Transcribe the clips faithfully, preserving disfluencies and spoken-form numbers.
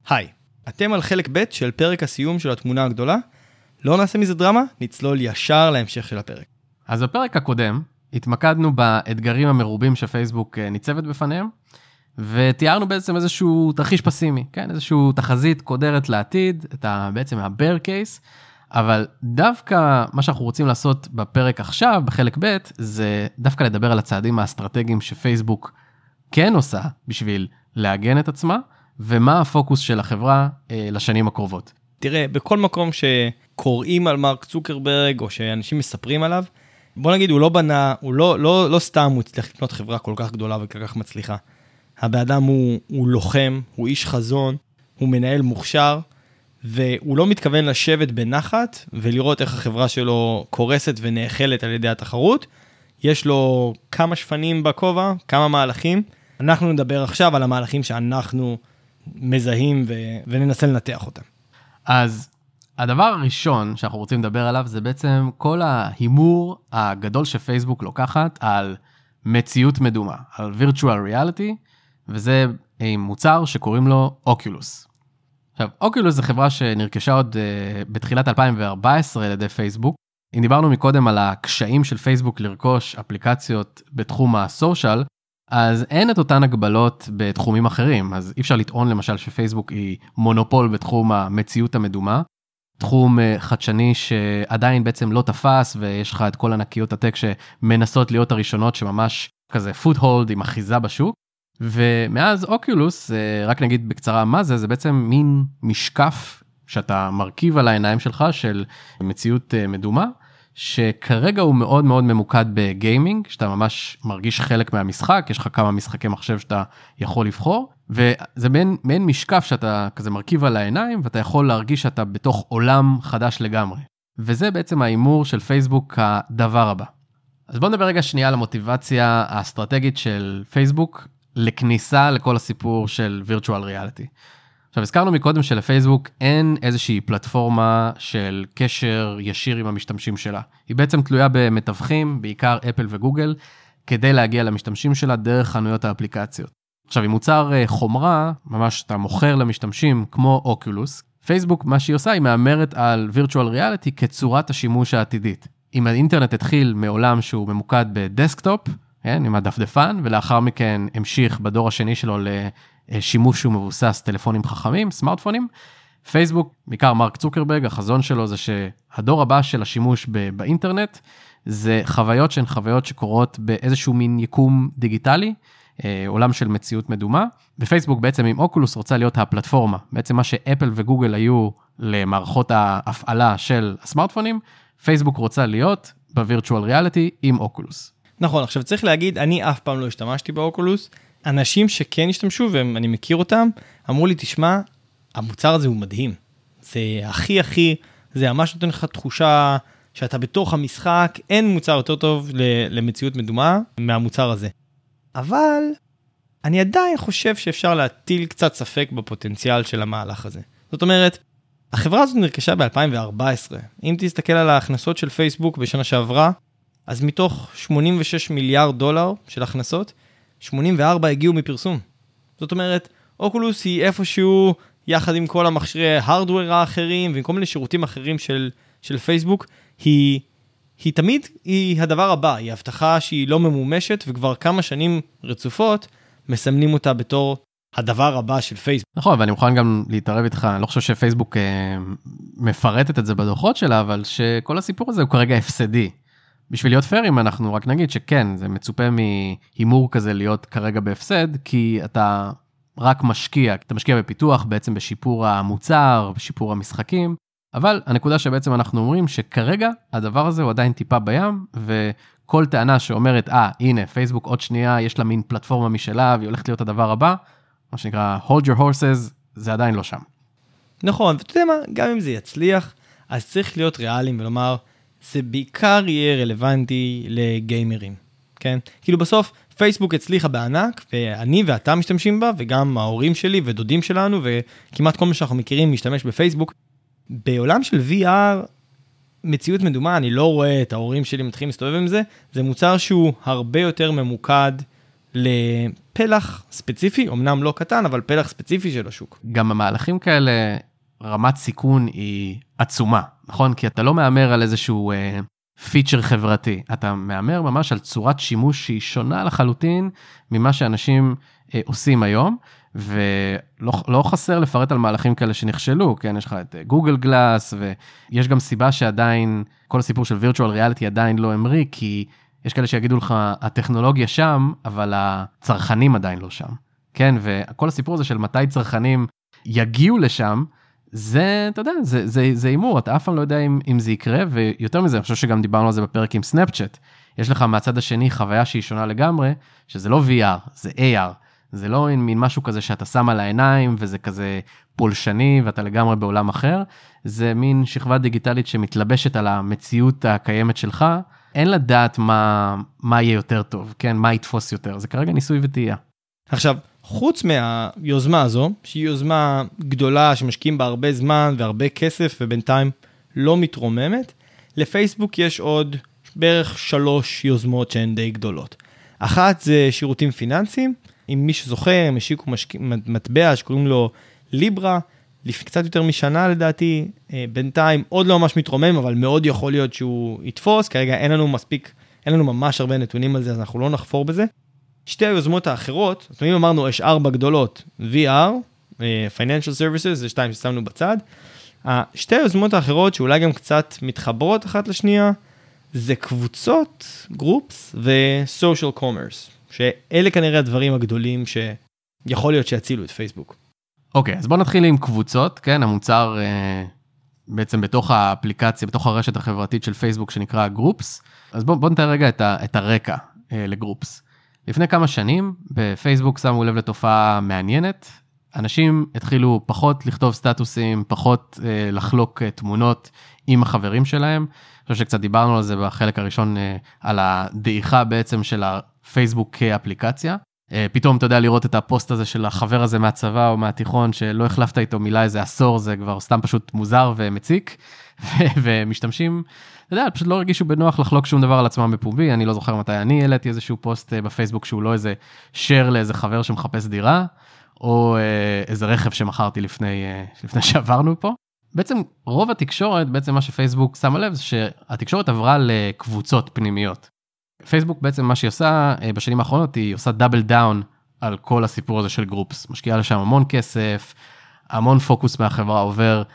היי, אתם על חלק ב' של פרק הסיום של התמונה הגדולה. לא נעשה מזה דרמה, נצלול ישר להמשך של הפרק. אז בפרק הקודם התמקדנו באתגרים המרובים שפייסבוק ניצבת בפניהם, ותיארנו בעצם איזשהו תרחיש פסימי, כן? איזשהו תחזית קודרת לעתיד, את ה, בעצם ה-bear case, אבל דווקא מה שאנחנו רוצים לעשות בפרק עכשיו, בחלק ב', זה דווקא לדבר על הצעדים האסטרטגיים שפייסבוק כן עושה בשביל להגן את עצמה, ומה הפוקוס של החברה אה, לשנים הקרובות. תראה, בכל מקום שקוראים על מרק צוקרברג, או שאנשים מספרים עליו, בוא נגיד, הוא לא בנה, הוא לא, לא, לא סתם הוא הצליח לקנות חברה כל כך גדולה וכל כך מצליחה. הבאדם הוא, הוא לוחם, הוא איש חזון, הוא מנהל מוכשר, והוא לא מתכוון לשבת בנחת, ולראות איך החברה שלו קורסת ונאכלת על ידי התחרות. יש לו כמה שפנים בכובע, כמה מהלכים. אנחנו נדבר עכשיו על המהלכים שאנחנו מזהים ו... וננסה לנתח אותם. אז הדבר הראשון שאנחנו רוצים לדבר עליו, זה בעצם כל ההימור הגדול שפייסבוק לוקחת על מציאות מדומה, על virtual reality, וזה מוצר שקוראים לו אוקולוס. עכשיו, אוקולוס זה חברה שנרכשה עוד uh, בתחילת אלפיים וארבע עשרה על ידי פייסבוק. אם דיברנו מקודם על הקשיים של פייסבוק לרכוש אפליקציות בתחום הסושיאל, אז אין את אותן הגבלות בתחומים אחרים. אז אי אפשר לטעון למשל שפייסבוק היא מונופול בתחום המציאות המדומה, תחום uh, חדשני שעדיין בעצם לא תפס, ויש לך את כל ענקיות הטק שמנסות להיות הראשונות שממש כזה פוטהולד עם אחיזה בשוק. ומאז אוקולוס, רק נגיד בקצרה מה זה, זה בעצם מין משקף שאתה מרכיב על העיניים שלך של מציאות מדומה, שכרגע הוא מאוד מאוד ממוקד בגיימינג, שאתה ממש מרגיש חלק מהמשחק, יש לך כמה משחקי מחשב שאתה יכול לבחור, וזה מעין, מעין משקף שאתה כזה מרכיב על העיניים, ואתה יכול להרגיש שאתה בתוך עולם חדש לגמרי. וזה בעצם האימור של פייסבוק הדבר הבא. אז בואו נדבר רגע שנייה על המוטיבציה האסטרטגית של פייסבוק, לכניסה לכל הסיפור של virtual reality. עכשיו, הזכרנו מקודם שלפייסבוק אין איזושהי פלטפורמה של קשר ישיר עם המשתמשים שלה. היא בעצם תלויה במתווכים, בעיקר אפל וגוגל, כדי להגיע למשתמשים שלה דרך חנויות האפליקציות. עכשיו, עם מוצר חומרה, ממש אתה מוכר למשתמשים כמו אוקולוס, פייסבוק, מה שהיא עושה, היא מאמרת על virtual reality כצורת השימוש העתידית. אם האינטרנט התחיל מעולם שהוא ממוקד בדסקטופ, כן, עם הדפדפן, ולאחר מכן המשיך בדור השני שלו לשימוש שהוא מבוסס טלפונים חכמים, סמארטפונים. פייסבוק, בעיקר מרק צוקרברג, החזון שלו זה שהדור הבא של השימוש באינטרנט, זה חוויות שהן חוויות שקורות באיזשהו מין יקום דיגיטלי, עולם של מציאות מדומה. בפייסבוק בעצם עם אוקולוס רוצה להיות הפלטפורמה, בעצם מה שאפל וגוגל היו למערכות ההפעלה של הסמארטפונים, פייסבוק רוצה להיות בווירטואל ריאליטי עם אוקולוס. נכון, עכשיו צריך להגיד, אני אף פעם לא השתמשתי באוקולוס, אנשים שכן השתמשו, ואני מכיר אותם, אמרו לי, תשמע, המוצר הזה הוא מדהים, זה הכי הכי, זה ממש נותן לך תחושה שאתה בתוך המשחק, אין מוצר יותר טוב למציאות מדומה מהמוצר הזה. אבל אני עדיין חושב שאפשר להטיל קצת ספק בפוטנציאל של המהלך הזה. זאת אומרת, החברה הזאת נרכשה ב-אלפיים וארבע עשרה, אם תסתכל על ההכנסות של פייסבוק בשנה שעברה, אז מתוך שמונים ושש מיליארד דולר של הכנסות, שמונים וארבע הגיעו מפרסום. זאת אומרת, אוקולוס היא איפשהו, יחד עם כל המכשירי ההרדוור האחרים, ועם כל מיני שירותים אחרים של, של פייסבוק, היא, היא תמיד היא הדבר הבא, היא הבטחה שהיא לא ממומשת, וכבר כמה שנים רצופות, מסמנים אותה בתור הדבר הבא של פייסבוק. נכון, ואני מוכן גם להתערב איתך, אני לא חושב שפייסבוק אה, מפרטת את זה בדוחות שלה, אבל שכל הסיפור הזה הוא כרגע הפסדי. בשביל להיות פיירים, אנחנו רק נגיד שכן, זה מצופה מהימור כזה להיות כרגע בהפסד, כי אתה רק משקיע, אתה משקיע בפיתוח, בעצם בשיפור המוצר, בשיפור המשחקים, אבל הנקודה שבעצם אנחנו אומרים שכרגע הדבר הזה הוא עדיין טיפה בים, וכל טענה שאומרת, אה, הנה, פייסבוק עוד שנייה, יש לה מין פלטפורמה משלה, והיא הולכת להיות הדבר הבא, מה שנקרא, hold your horses, זה עדיין לא שם. נכון, ואתה יודע מה, גם אם זה יצליח, אז צריך להיות ריאליים ולומר, זה בעיקר יהיה רלוונטי לגיימרים, כן? כאילו בסוף פייסבוק הצליחה בענק, ואני ואתה משתמשים בה, וגם ההורים שלי ודודים שלנו, וכמעט כל מה שאנחנו מכירים משתמש בפייסבוק. בעולם של וי אר, מציאות מדומה, אני לא רואה את ההורים שלי מתחילים להסתובב עם זה, זה מוצר שהוא הרבה יותר ממוקד פלח ספציפי, אמנם לא קטן, אבל פלח ספציפי של השוק. גם המהלכים כאלה, רמת סיכון היא עצומה, נכון? כי אתה לא מאמר על איזשהו אה, פיצ'ר חברתי, אתה מאמר ממש על צורת שימוש שהיא שונה לחלוטין ממה שאנשים אה, עושים היום, ולא לא חסר לפרט על מהלכים כאלה שנכשלו, כן? יש לך את גוגל גלאס, ויש גם סיבה שעדיין, כל הסיפור של וירטואל ריאליטי עדיין לא אמרי, כי יש כאלה שיגידו לך, הטכנולוגיה שם, אבל הצרכנים עדיין לא שם, כן? וכל הסיפור הזה של מתי צרכנים יגיעו לשם, זה, אתה יודע, זה, זה, זה אימור, אתה אף פעם לא יודע אם, אם זה יקרה, ויותר מזה, אני חושב שגם דיברנו על זה בפרק עם סנאפצ'אט, יש לך מהצד השני חוויה שהיא שונה לגמרי, שזה לא וי אר, זה איי אר, זה לא מין משהו כזה שאתה שם על העיניים, וזה כזה פולשני, ואתה לגמרי בעולם אחר, זה מין שכבה דיגיטלית שמתלבשת על המציאות הקיימת שלך, אין לדעת מה, מה יהיה יותר טוב, כן? מה יתפוס יותר, זה כרגע ניסוי וטעייה. עכשיו, חוץ מהיוזמה הזו, שהיא יוזמה גדולה שמשקיעים בה הרבה זמן והרבה כסף, ובינתיים לא מתרוממת, לפייסבוק יש עוד בערך שלוש יוזמות שהן די גדולות. אחת זה שירותים פיננסיים, אם מי שזוכר, הם השיקו משק... מטבע שקוראים לו ליברה, לפני קצת יותר משנה לדעתי, בינתיים עוד לא ממש מתרומם, אבל מאוד יכול להיות שהוא יתפוס, כרגע אין לנו מספיק, אין לנו ממש הרבה נתונים על זה, אז אנחנו לא נחפור בזה. שתי היוזמות האחרות, זאת אומרת, אמרנו, יש ארבע גדולות, וי אר, Financial Services, זה שתיים ששמנו בצד. שתי היוזמות האחרות, שאולי גם קצת מתחברות אחת לשנייה, זה קבוצות, גרופס ו-Social Commerce, שאלה כנראה הדברים הגדולים שיכול להיות שיצילו את פייסבוק. אוקיי, אז בואו נתחיל עם קבוצות, כן, המוצר אה, בעצם בתוך האפליקציה, בתוך הרשת החברתית של פייסבוק שנקרא גרופס, אז בואו בוא נתאר רגע את, ה, את הרקע אה, לגרופס. לפני כמה שנים בפייסבוק שמו לב לתופעה מעניינת, אנשים התחילו פחות לכתוב סטטוסים, פחות אה, לחלוק אה, תמונות עם החברים שלהם, אני חושב שקצת דיברנו על זה בחלק הראשון, אה, על הדעיכה בעצם של הפייסבוק כאפליקציה, פתאום אתה יודע לראות את הפוסט הזה של החבר הזה מהצבא או מהתיכון שלא החלפת איתו מילה איזה עשור, זה כבר סתם פשוט מוזר ומציק, ומשתמשים, אתה יודע, פשוט לא הרגישו בנוח לחלוק שום דבר על עצמם בפומבי, אני לא זוכר מתי אני העליתי איזשהו פוסט בפייסבוק שהוא לא איזה share לאיזה חבר שמחפש דירה, או איזה רכב שמכרתי לפני, לפני שעברנו פה. בעצם רוב התקשורת, בעצם מה שפייסבוק שמה לב, זה שהתקשורת עברה לקבוצות פנימיות. פייסבוק בעצם מה שהיא עושה בשנים האחרונות, היא עושה דאבל דאון על כל הסיפור הזה של גרופס. משקיעה לשם המון כסף, המון פוקוס מהחברה עובר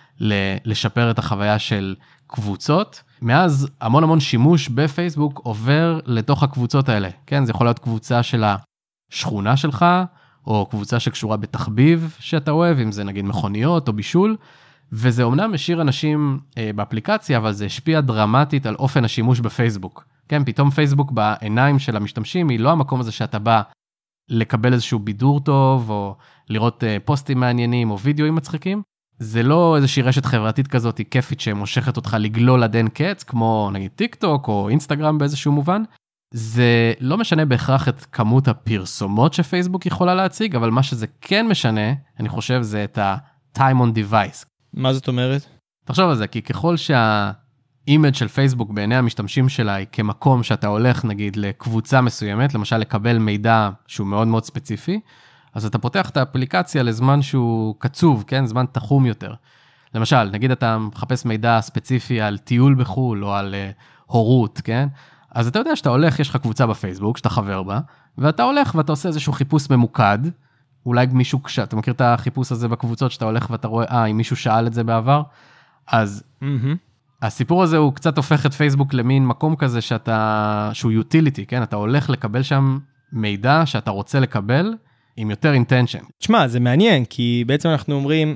לשפר את החוויה של קבוצות. מאז המון המון שימוש בפייסבוק עובר לתוך הקבוצות האלה. כן, זה יכול להיות קבוצה של השכונה שלך, או קבוצה שקשורה בתחביב שאתה אוהב, אם זה נגיד מכוניות או בישול, וזה אומנם משאיר אנשים באפליקציה, אבל זה השפיע דרמטית על אופן השימוש בפייסבוק. כן, פתאום פייסבוק בעיניים של המשתמשים, היא לא המקום הזה שאתה בא לקבל איזשהו בידור טוב, או לראות פוסטים מעניינים, או וידאוים מצחיקים. זה לא איזושהי רשת חברתית כזאת, היא כיפית שמושכת אותך לגלול עד אין קץ, כמו נגיד טיק טוק, או אינסטגרם באיזשהו מובן. זה לא משנה בהכרח את כמות הפרסומות שפייסבוק יכולה להציג, אבל מה שזה כן משנה, אני חושב, זה את ה-time on device. מה זאת אומרת? תחשוב על זה, כי ככל שה... אימג' של פייסבוק בעיני המשתמשים שלה היא כמקום שאתה הולך נגיד לקבוצה מסוימת, למשל לקבל מידע שהוא מאוד מאוד ספציפי, אז אתה פותח את האפליקציה לזמן שהוא קצוב, כן? זמן תחום יותר. למשל, נגיד אתה מחפש מידע ספציפי על טיול בחול או על uh, הורות, כן? אז אתה יודע שאתה הולך, יש לך קבוצה בפייסבוק שאתה חבר בה, ואתה הולך ואתה עושה איזשהו חיפוש ממוקד, אולי מישהו, אתה מכיר את החיפוש הזה בקבוצות שאתה הולך ואתה רואה, אה, אם מישהו שאל את זה בעבר, אז... Mm-hmm. הסיפור הזה הוא קצת הופך את פייסבוק למין מקום כזה שאתה, שהוא utility, כן? אתה הולך לקבל שם מידע שאתה רוצה לקבל עם יותר intention. תשמע, זה מעניין, כי בעצם אנחנו אומרים,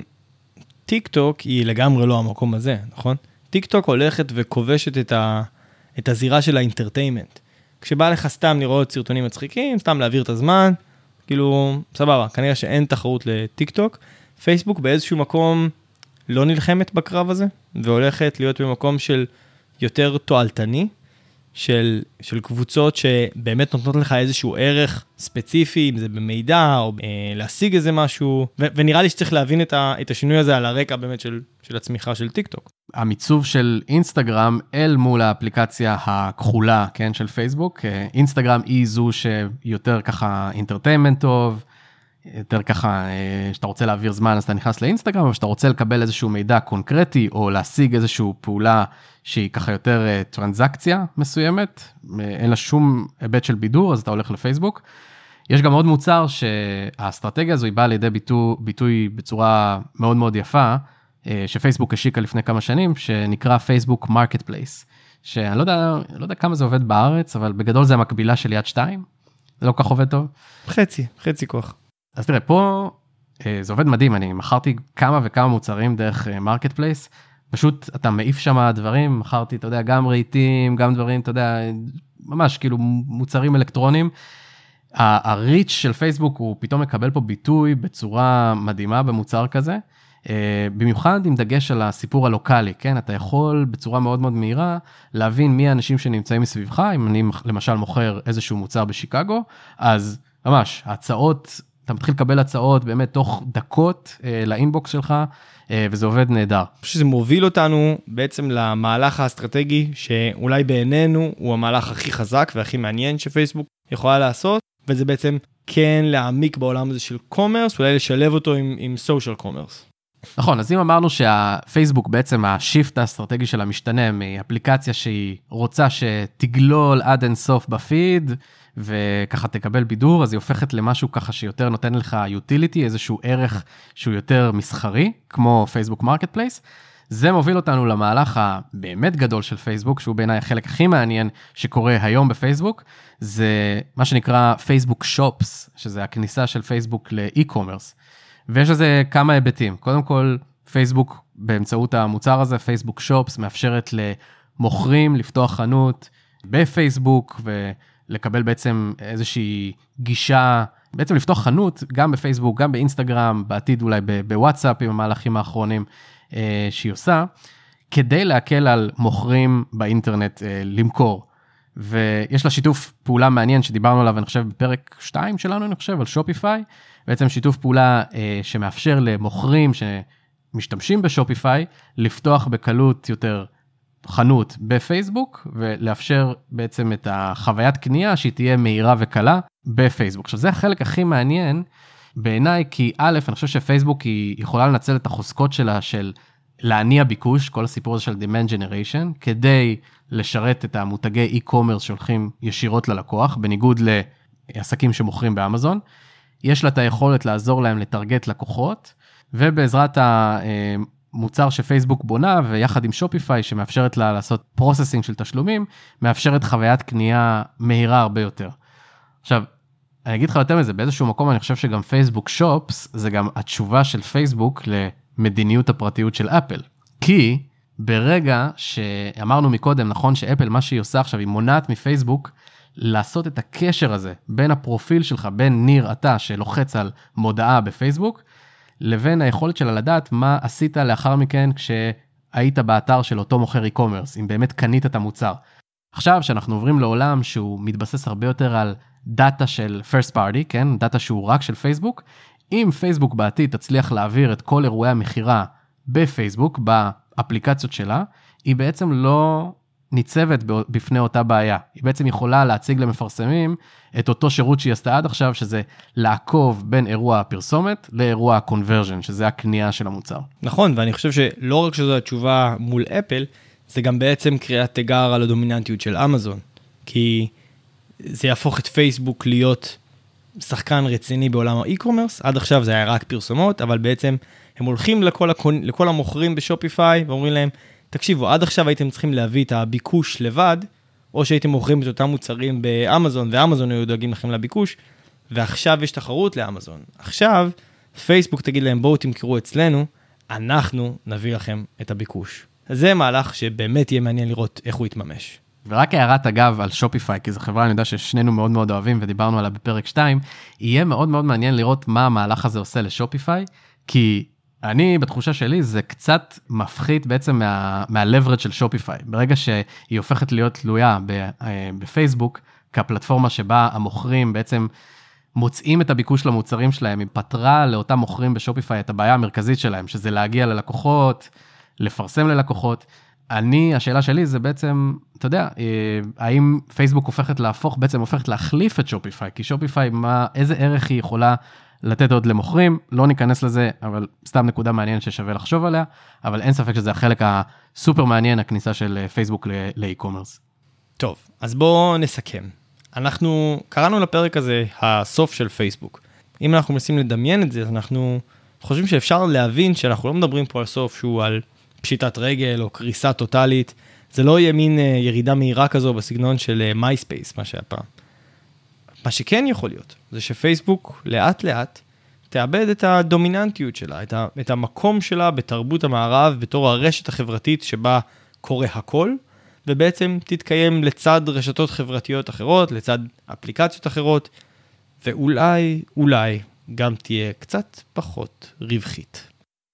טיק טוק היא לגמרי לא המקום הזה, נכון? טיק טוק הולכת וכובשת את, ה, את הזירה של האינטרטיימנט. כשבא לך סתם לראות סרטונים מצחיקים, סתם להעביר את הזמן, כאילו, סבבה, כנראה שאין תחרות לטיק טוק. פייסבוק באיזשהו מקום לא נלחמת בקרב הזה, והולכת להיות במקום של יותר תועלתני, של, של קבוצות שבאמת נותנות לך איזשהו ערך ספציפי, אם זה במידע או אה, להשיג איזה משהו, ו- ונראה לי שצריך להבין את, ה- את השינוי הזה על הרקע באמת של, של הצמיחה של טיק טוק. המיצוב של אינסטגרם אל מול האפליקציה הכחולה, כן, של פייסבוק. אינסטגרם היא זו שיותר ככה אינטרטיימנט טוב, יותר ככה, שאתה רוצה להעביר זמן, אז אתה נכנס לאינסטגרם, אבל שאתה רוצה לקבל איזשהו מידע קונקרטי, או להשיג איזשהו פעולה שהיא ככה יותר טרנזקציה מסוימת, אין לה שום היבט של בידור, אז אתה הולך לפייסבוק. יש גם עוד מוצר שהאסטרטגיה הזו היא באה לידי ביטוי, ביטוי בצורה מאוד מאוד יפה, שפייסבוק השיקה לפני כמה שנים, שנקרא פייסבוק מרקט פלייס, שאני לא יודע, לא יודע כמה זה עובד בארץ, אבל בגדול זה המקבילה של יד שתיים, זה לא כך עובד טוב. חצי, חצי כוח. אז תראה, פה זה עובד מדהים, אני מכרתי כמה וכמה מוצרים דרך מרקט פלייס, פשוט אתה מעיף שם דברים, מכרתי, אתה יודע, גם רהיטים, גם דברים, אתה יודע, ממש כאילו מוצרים אלקטרונים, הריץ' של פייסבוק הוא פתאום מקבל פה ביטוי בצורה מדהימה במוצר כזה, במיוחד עם דגש על הסיפור הלוקלי, כן? אתה יכול בצורה מאוד מאוד מהירה להבין מי האנשים שנמצאים מסביבך, אם אני למשל מוכר איזשהו מוצר בשיקגו, אז ממש, ההצעות, אתה מתחיל לקבל הצעות באמת תוך דקות לאינבוקס שלך, וזה עובד נהדר. אני חושב שזה מוביל אותנו בעצם למהלך האסטרטגי, שאולי בעינינו הוא המהלך הכי חזק והכי מעניין שפייסבוק יכולה לעשות, וזה בעצם כן להעמיק בעולם הזה של קומרס, אולי לשלב אותו עם, עם סושיאל קומרס. נכון, אז אם אמרנו שהפייסבוק בעצם השיפט האסטרטגי שלה משתנה מאפליקציה שהיא רוצה שתגלול עד אין סוף בפיד, וככה תקבל בידור, אז היא הופכת למשהו ככה שיותר נותן לך utility, איזשהו ערך שהוא יותר מסחרי, כמו פייסבוק מרקט פלייס. זה מוביל אותנו למהלך הבאמת גדול של פייסבוק, שהוא בעיניי החלק הכי מעניין שקורה היום בפייסבוק, זה מה שנקרא פייסבוק שופס, שזה הכניסה של פייסבוק לאי-קומרס. ויש לזה כמה היבטים. קודם כל, פייסבוק באמצעות המוצר הזה, פייסבוק שופס, מאפשרת למוכרים לפתוח חנות בפייסבוק, ולקבל בעצם איזושהי גישה, בעצם לפתוח חנות גם בפייסבוק, גם באינסטגרם, בעתיד אולי בוואטסאפ עם המהלכים האחרונים אה, שהיא עושה, כדי להקל על מוכרים באינטרנט אה, למכור. ויש לה שיתוף פעולה מעניין שדיברנו עליו, אני חושב, בפרק שתיים שלנו, אני חושב, על שופיפיי, בעצם שיתוף פעולה אה, שמאפשר למוכרים שמשתמשים בשופיפיי, לפתוח בקלות יותר חנות בפייסבוק, ולאפשר בעצם את החוויית קנייה שהיא תהיה מהירה וקלה בפייסבוק. עכשיו זה החלק הכי מעניין בעיניי, כי א', אני חושב שפייסבוק היא יכולה לנצל את החוזקות שלה של להניע ביקוש, כל הסיפור הזה של demand generation, כדי לשרת את המותגי e-commerce שהולכים ישירות ללקוח, בניגוד לעסקים שמוכרים באמזון. יש לה את היכולת לעזור להם לטרגט לקוחות, ובעזרת המוצר שפייסבוק בונה, ויחד עם שופיפיי שמאפשרת לה לעשות פרוססינג של תשלומים, מאפשרת חוויית קנייה מהירה הרבה יותר. עכשיו, אני אגיד לך יותר מזה, באיזשהו מקום אני חושב שגם פייסבוק שופס, זה גם התשובה של פייסבוק למדיניות הפרטיות של אפל. כי ברגע שאמרנו מקודם, נכון שאפל, מה שהיא עושה עכשיו, היא מונעת מפייסבוק, לעשות את הקשר הזה בין הפרופיל שלך, בין ניר אתה שלוחץ על מודעה בפייסבוק, לבין היכולת שלה לדעת מה עשית לאחר מכן כשהיית באתר של אותו מוכר e-commerce, אם באמת קנית את המוצר. עכשיו שאנחנו עוברים לעולם שהוא מתבסס הרבה יותר על דאטה של first party, כן? דאטה שהוא רק של פייסבוק, אם פייסבוק בעתיד תצליח להעביר את כל אירועי המחירה בפייסבוק, באפליקציות שלה, היא בעצם לא ניצבת בפני אותה בעיה. היא בעצם יכולה להציג למפרסמים את אותו שירות שהיא עשתה עד עכשיו, שזה לעקוב בין אירוע הפרסומת לאירוע הקונברז'ן, שזה הקנייה של המוצר. נכון, ואני חושב שלא רק שזו התשובה מול אפל, זה גם בעצם קריאת תיגר על הדומיננטיות של אמזון, כי זה יהפוך את פייסבוק להיות שחקן רציני בעולם האי-קומרס, עד עכשיו זה היה רק פרסומות, אבל בעצם הם הולכים לכל, הקונ... לכל המוכרים בשופיפיי, ואומרים להם, תקשיבו, עד עכשיו הייתם צריכים להביא את הביקוש לבד, או שהייתם מוכרים את אותם מוצרים באמזון, ואמזון היו דואגים לכם לביקוש, ועכשיו יש תחרות לאמזון. עכשיו, פייסבוק תגיד להם, בואו תמכרו אצלנו, אנחנו נביא לכם את הביקוש. זה מהלך שבאמת יהיה מעניין לראות איך הוא יתממש. ורק הערת אגב על שופיפיי, כי זו חברה, אני יודע ששנינו מאוד מאוד אוהבים, ודיברנו עליה בפרק שתיים, יהיה מאוד מאוד מעניין לראות מה המהלך הזה עושה לשופיפיי, כי אני, בתחושה שלי, זה קצת מפחית בעצם מה, מה-leverage של שופיפיי. ברגע שהיא הופכת להיות תלויה בפייסבוק, כפלטפורמה שבה המוכרים בעצם מוצאים את הביקוש למוצרים שלהם, היא פתרה לאותם מוכרים בשופיפיי את הבעיה המרכזית שלהם, שזה להגיע ללקוחות, לפרסם ללקוחות. אני, השאלה שלי זה בעצם, אתה יודע, האם פייסבוק הופכת להפוך, בעצם הופכת להחליף את שופיפיי, כי שופיפיי, מה, איזה ערך היא יכולה לתת עוד למוכרים, לא ניכנס לזה, אבל סתם נקודה מעניינת ששווה לחשוב עליה, אבל אין ספק שזה החלק הסופר מעניין, הכניסה של פייסבוק לאי-קומרס. טוב, אז בואו נסכם. אנחנו קראנו לפרק הזה הסוף של פייסבוק. אם אנחנו מנסים לדמיין את זה, אנחנו חושבים שאפשר להבין שאנחנו לא מדברים פה על סוף שהוא על פשיטת רגל או קריסה טוטלית. זה לא יהיה מין ירידה מהירה כזו בסגנון של MySpace, מה שהיה פעם. מה שכן יכול להיות, זה שפייסבוק לאט לאט תאבד את הדומיננטיות שלה, את, ה, את המקום שלה בתרבות המערב, בתור הרשת החברתית שבה קורה הכל, ובעצם תתקיים לצד רשתות חברתיות אחרות, לצד אפליקציות אחרות, ואולי, אולי, גם תהיה קצת פחות רווחית.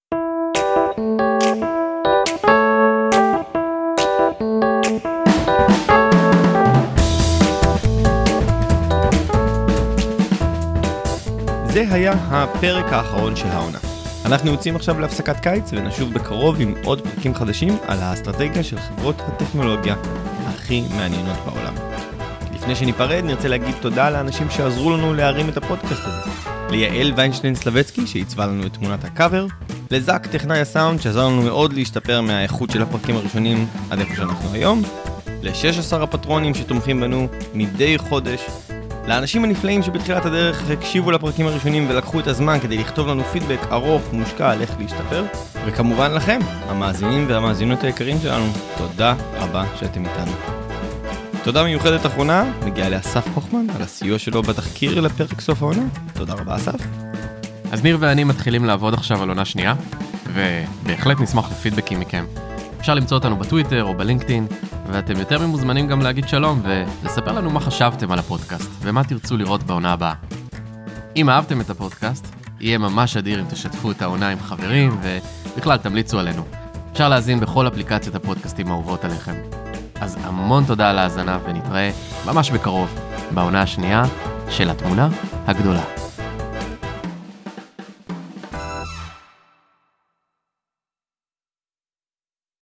זה היה הפרק האחרון של העונה. אנחנו יוצאים עכשיו להפסקת קיץ ונשוב בקרוב עם עוד פרקים חדשים על האסטרטגיה של חברות הטכנולוגיה הכי מעניינות בעולם. לפני שניפרד נרצה להגיד תודה לאנשים שעזרו לנו להרים את הפודקאסט הזה. ליעל ויינשטיין סלבצקי שעיצבה לנו את תמונת הקאבר, לזק טכנאי הסאונד שעזר לנו מאוד להשתפר מהאיכות של הפרקים הראשונים עד איפה שאנחנו היום, ל-שש עשרה הפטרונים שתומכים בנו מדי חודש, לאנשים הנפלאים שבתחילת הדרך הקשיבו לפרקים הראשונים ולקחו את הזמן כדי לכתוב לנו פידבק ארוך ומושקע על איך להשתפר, וכמובן לכם, המאזינים והמאזינות היקרים שלנו, תודה רבה שאתם איתנו. תודה מיוחדת אחרונה מגיעה לאסף חוכמן על הסיוע שלו בתחקיר לפרק סוף העונה. תודה רבה אסף. אז ניר ואני מתחילים לעבוד עכשיו על עונה שנייה, ובהחלט נשמח לפידבקים מכם. אפשר למצוא אותנו בטוויטר או בלינקדאין, ואתם יותר ממוזמנים גם להגיד שלום ולספר לנו מה חשבתם על הפודקאסט ומה תרצו לראות בעונה הבאה. אם אהבתם את הפודקאסט, יהיה ממש אדיר אם תשתפו את העונה עם חברים ובכלל תמליצו עלינו. אפשר להזין בכל אפליקציות הפודקאסטים האהובות עליכם. אז המון תודה על ההאזנה ונתראה ממש בקרוב בעונה השנייה של התמונה הגדולה.